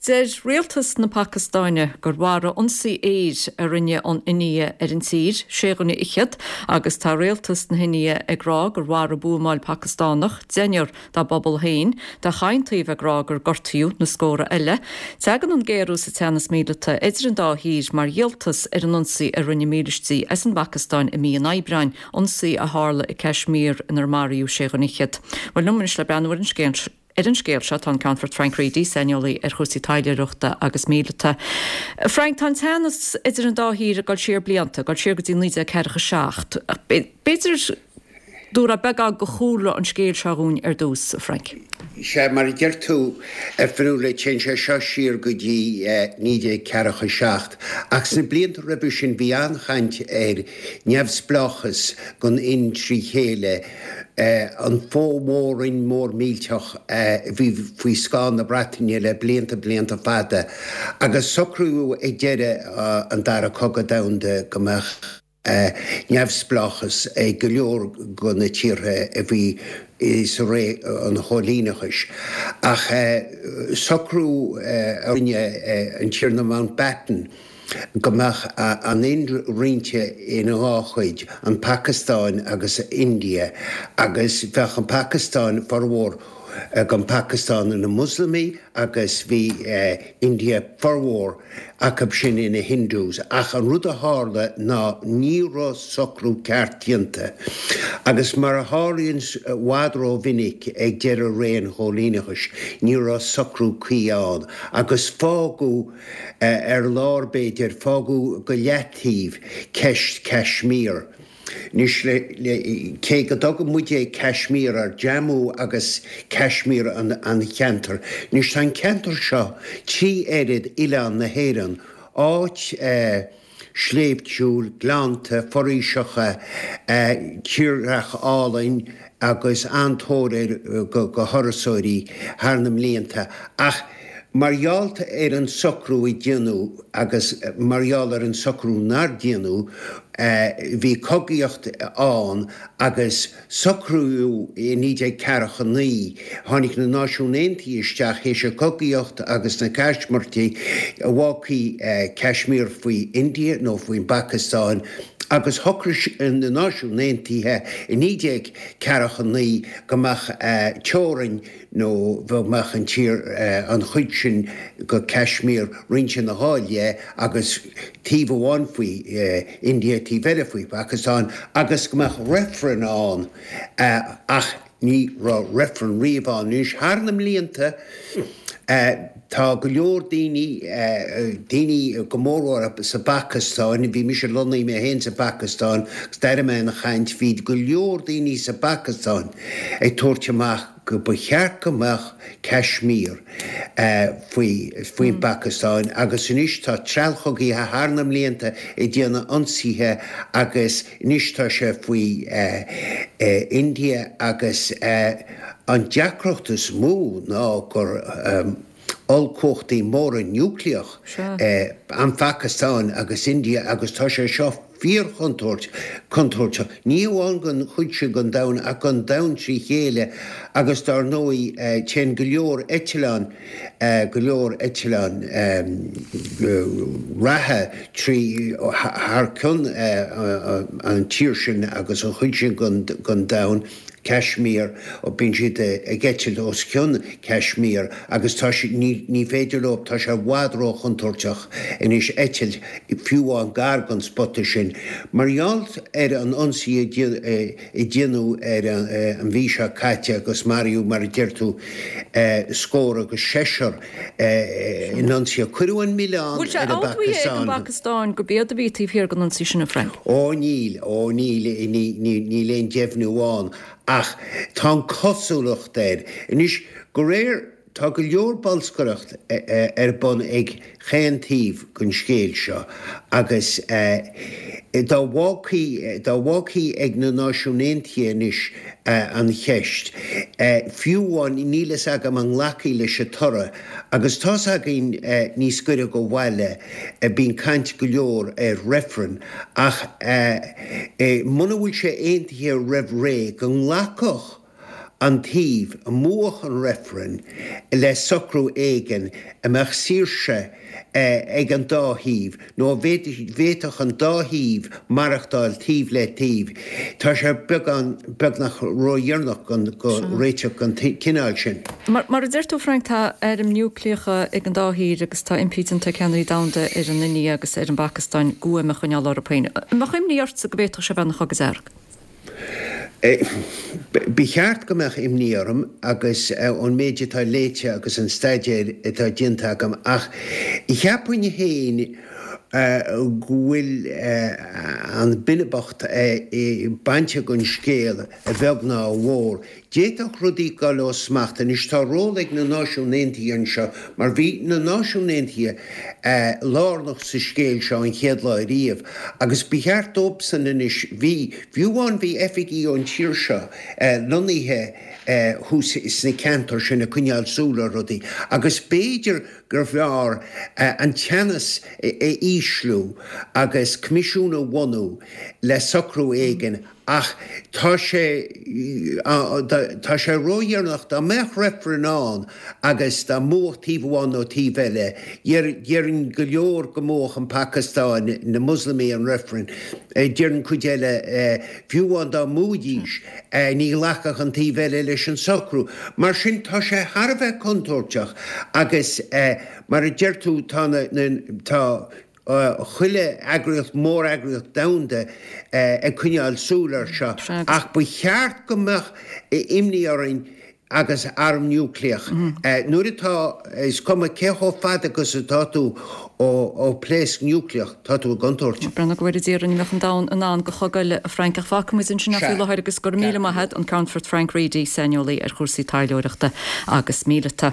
Deir rialtas na Pakistáine gur bhara ionsaí éid a rinne an India an tír, séganna ichiad, agus tá rialtas na India ag rá gur bhara búmáil Pakistánach, déinear dá bobbal hain, dá chaintaíh ag rá gur gortaíú na scóra eile. Tegan an géirú sa teannas míleta idir an dá hír mar rialtas ar an ionsaí a rinne mílistí as an Pakistáin i mí an Aibrain, ionsaí a hála i Kashmir in ar Mariú séganna ichiad. Well numanis le breanúir an scéint an scéal se an Canfort Frank Reedy seniolaí ar chusí taileachta agus míleta. Frank tá teannas idir an dáhír a gáil siar blianta, gáil siar go dtí níide ceircha seacht. Beidir dúr a beag go chúla an scéal seún ar dús, Frank. Se mar ggéir tú fanúla tsin se seo siar go dtí níide ceircha seacht. Ach sna blianta ribbe sin bhí anchaint ar neamhsplachas gon in trí chéile an fómórin mór mílteach bhí faoi scán na Bretainine le blianta fada. Agus socrú ag deire an dara cogad damhanda gomach neamhsplachas go leor go na tíre a bhí is ré an cholínachas. Ach socrú an tír na Mountbatten gomach an rinte in áchuid an Pakistáin agus India agus bheith an Pakistáin farmór gan Pakistáin in na Muslimí agus bhí India farmór acab sin in na Hindús ach an rud a hála ná níró socrú ceartínta agus mar a hálaíonn wádró vinnic ag deir a réon cholínachas níró socrú cuiáin agus fágú ar lárbéidir fágú go leathíh ceist Kashmir. Nís cé go dogad muide Kashmir ar Jammu agus Kashmir an cheantar. Nís tá ceantar seo tí éirid Ileán na hÉireann áit sléibhtúil, glánta, foríseacha, tíreach álainn agus antóir go thorasóirí tharnam líonta. Ach marghealta ar an socrú i dtéanú agus margheall ar an socrú nar dtéanú bhí cogaíocht an agus socrú i níide cearcha ní tháinig na náisiúnéntaí isteach é se cogaíocht agus na ceistmartaí a bhácaí Kashmir faoi India nó faoin Pakistáin agus thuchris in na náisiúnéntaíthe i níide cearcha ní gomach teorainn nó bheithmach an tír an chuid sin go Kashmir rinse na háile agus tíh bháin faoi India tí bheile faoi Pakistáin agus gomach referen an ach ní rá referen riomháin níos tharnam líonta tá go leor daoine go mórhar sa Pakistáin, bhí mis sé lonnaí mé hen sa Pakistáin, gus deire me na chaint bhí go leor daoine sa Pakistáin ag tuairteach go ba cheart gomach Kashmir faoin Pakistáin agus inis tá trealchogaí a tharnam líonta i dtéanna ionsaithe agus inis tá sé faoi India agus an deacrochtas mú ná gur olcóchtaí mór an núcleach an Pakistáin agus India agus tá sé seo fíor contóirte. Níomháin gon chuidse gon damn a gon damn trí chéile agus dar nóí tén go leor Eitileán rathe trí thar chun an tíir sin agus an chuidse gon damn Kashmir ó bíonn siad a gceitiil os cion Kashmir agus tá ní féidir le tá sé bhádró chuntóirteach inis eitiil fiúháin gargan spotta sin. Marghealt ar an ionsaí i dtéanú ar an bhí se caite agus Mariú mar deirtú scór agus séisiir in ionsaí cuireúin Mileán ar a Pakistáin go bead a bhí tíobh gan ionsaí sin na Frank. Níl léon deimhnúháin. Ach, tá cosúlacht déir. Inis go réir tá go leor balscoireacht ar bun ag chéantaíh gon scéal seo agus dá bhácaí ag na náisiúnéntaí inis an cheist. Fiúháin nílas agam an nglacaí leis a tora agus tá againn níos cuire go bhhaile bín caint go leor ar referen ach muna bhfuil sé aontaithe raibh ré go nglacoch an tíh a móch an referen le socrú éigen amach síirse ag an dáhíh nó bhéach an dáhíh marachtáil tíh le tíh. Tá sé beg nach roiarnach go réiteach an cináil sin. Mar a dúirtú Frank tá am núcléocha ag an dáhír agus tá impítanta ceannaí damda ar an India agus ar an Pakistan gua me chuneal Européine. Má chuimníart sa go bhéach se bhenach agus airg. Bícheart gomach imníorm agus an méide tá léite agus an staidéir atá dintagam ach I cheappaine héin bhfuil an binnebacht bainte gon scéal a bheag ná mhór. Déach rudí gal ó smacht an is tá rólaigh na náisiúnéntaí an seo, mar bhí na náisiúnéntaí lárnach sa scéal seo an chéad lá riamh, agus bícheart ópsan inis bhíúháin bhí efigí ón tíir seo loníthe hús is na cantor sin na cuineáil súla rudaí, agus béidir gur bhear an teannas íslú agus comisiúna bhhanú le socrú éigen ach tá sé roiarnach dá mech refrenán agus dá móch tíomháin ó tíhile. Dhearann go leor go móch an Pakistan na Muslimí an referen. Dhearann chuidéile fiúháin dá múdíis ní lechach an tíhile leis an socrú. Mar sin tá sé Harbheith contúirteach agus mar a deirtú tá chuile agriocht mór agriocht damda cuineáil súlar seo ach bu cheart gomach imníorainn agus arm núcléach. Nuair atá is cuma céó fad agus táú ó pléis núcléach táú a gantóirt. Brenna gohfuir díar ní mechan da an an go chogaile a Frankach facumin sin nafuúlaid agus go míle maithe an Countfort Frank Reedy seniolaí ar chósaí taileoireachta agus míleta.